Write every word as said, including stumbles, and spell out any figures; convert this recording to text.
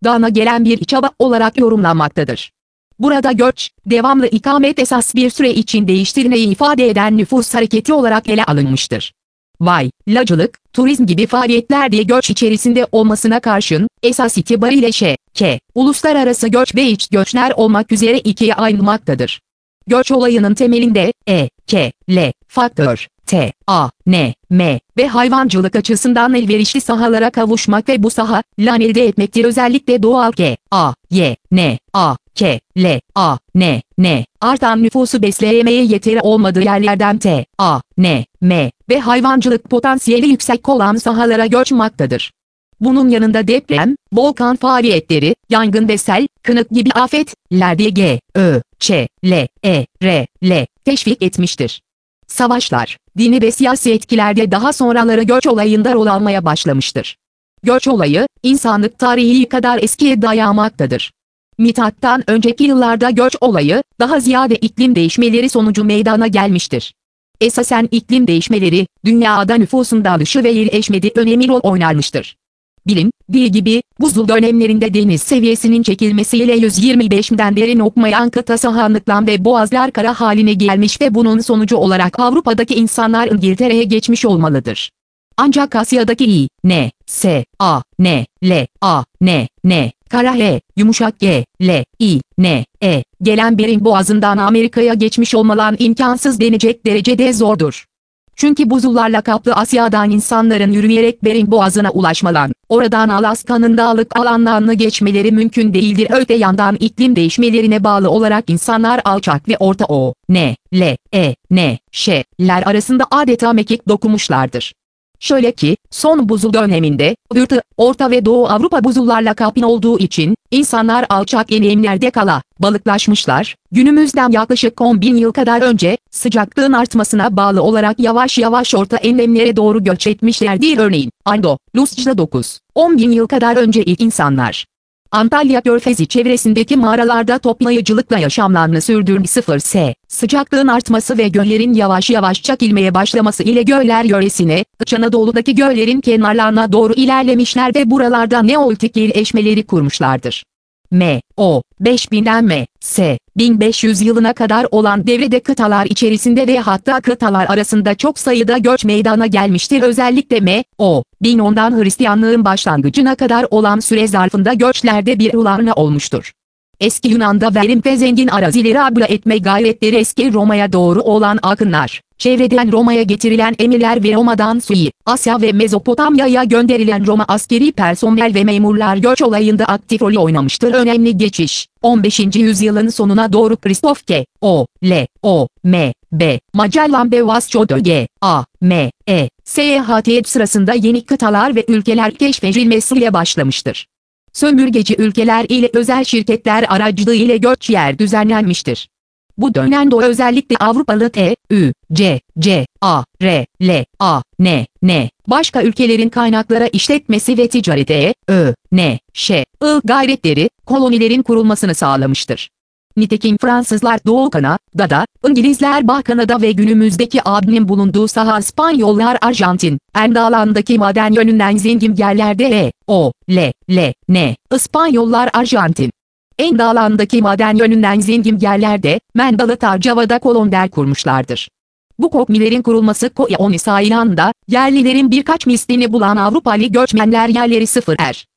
dağına gelen bir çaba olarak yorumlanmaktadır. Burada göç, devamlı ikamet esas bir süre için değiştirmeyi ifade eden nüfus hareketi olarak ele alınmıştır. Vay, lacılık, turizm gibi faaliyetlerde göç içerisinde olmasına karşın, esas itibariyle Ş, K, uluslararası göç ve iç göçler olmak üzere ikiye ayrılmaktadır. Göç olayının temelinde, E, K, L, faktör, T, A, N, M ve hayvancılık açısından elverişli sahalara kavuşmak ve bu saha, lan elde etmektir. Özellikle doğal G, A, Y, N, A, K, L, A, N, N, artan nüfusu besleyemeye yeteri olmadığı yerlerden T, A, N, M ve hayvancılık potansiyeli yüksek olan sahalara göçmaktadır. Bunun yanında deprem, volkan faaliyetleri, yangın ve sel, kınık gibi afetlerde G, Ö, Ç, L, E, R, L teşvik etmiştir. Savaşlar, dini ve siyasi etkilerde daha sonraları göç olayında rol almaya başlamıştır. Göç olayı, insanlık tarihi kadar eskiye dayanmaktadır. Milattan önceki yıllarda göç olayı, daha ziyade iklim değişmeleri sonucu meydana gelmiştir. Esasen iklim değişmeleri, dünyada nüfusun dağılışı ve yerleşmede önemli rol oynarmıştır. Bilindiği gibi, buzul dönemlerinde deniz seviyesinin çekilmesiyle yüz yirmi beşten beri okmayan kıta sahanlıktan ve boğazlar kara haline gelmiş ve bunun sonucu olarak Avrupa'daki insanlar İngiltere'ye geçmiş olmalıdır. Ancak Asya'daki İ, N, S, A, N, L, A, N, N, kara H, yumuşak G, L, I, N, E, gelen Bering Boğazı'ndan Amerika'ya geçmiş olmalan imkansız denecek derecede zordur. Çünkü buzullarla kaplı Asya'dan insanların yürüyerek Bering Boğazı'na ulaşmalan, oradan Alaska'nın dağlık alanlarını geçmeleri mümkün değildir. Öte yandan iklim değişmelerine bağlı olarak insanlar alçak ve Orta O, N, L, E, N, Ş'ler arasında adeta mekik dokunmuşlardır. Şöyle ki, son buzul döneminde, Orta, Orta ve Doğu Avrupa buzullarla kaplı olduğu için, insanlar alçak enlemlerde kala, balıklaşmışlar, günümüzden yaklaşık on bin yıl kadar önce, sıcaklığın artmasına bağlı olarak yavaş yavaş orta enlemlere doğru göç etmişlerdir. Örneğin, Andalusya'da dokuz on bin yıl kadar önce ilk insanlar, Antalya Körfezi çevresindeki mağaralarda toplayıcılıkla yaşamlarını sürdürmüş. sıfır S, sıcaklığın artması ve göllerin yavaş yavaş çekilmeye başlaması ile göller yöresine, İç Anadolu'daki göllerin kenarlarına doğru ilerlemişler ve buralarda Neolitik yerleşmeleri kurmuşlardır. M, O, beş binden M, S, bin beş yüz yılına kadar olan devrede kıtalar içerisinde ve hatta kıtalar arasında çok sayıda göç meydana gelmiştir. Özellikle M, O, bin ondan Hristiyanlığın başlangıcına kadar olan süre zarfında göçlerde bir ulanma olmuştur. Eski Yunan'da verim ve zengin arazileri abla etme gayretleri eski Roma'ya doğru olan akınlar, çevreden Roma'ya getirilen emirler ve Roma'dan Suudi, Asya ve Mezopotamya'ya gönderilen Roma askeri personel ve memurlar göç olayında aktif rol oynamıştır. Önemli geçiş, on beşinci yüzyılın sonuna doğru Kristof K, O, L, O, M, B, Magellan ve Vasco da G, A, M, E, seyahati sırasında yeni kıtalar ve ülkeler keşfedilmesiyle başlamıştır. Sömürgeci ülkeler ile özel şirketler aracılığı ile göç yer düzenlenmiştir. Bu dönemde özellikle Avrupalı T, Ü, C, C, A, R, L, A, N, N, başka ülkelerin kaynaklara işletmesi ve ticarete, Ö, N, Ş, I gayretleri, kolonilerin kurulmasını sağlamıştır. Nitekim Fransızlar Doğu Kanada'da, İngilizler Batı Kanada ve günümüzdeki adının bulunduğu saha İspanyollar Arjantin, Endalan'daki maden yönünden zengin yerlerde E, O, L, L, N, İspanyollar Arjantin, Endalan'daki maden yönünden zengin yerlerde, Mendalı Tarcava'da koloniler kurmuşlardır. Bu kolonilerin kurulması Koyuni sahilinde, yerlilerin birkaç mislini bulan Avrupalı göçmenler yerleri sıfır er.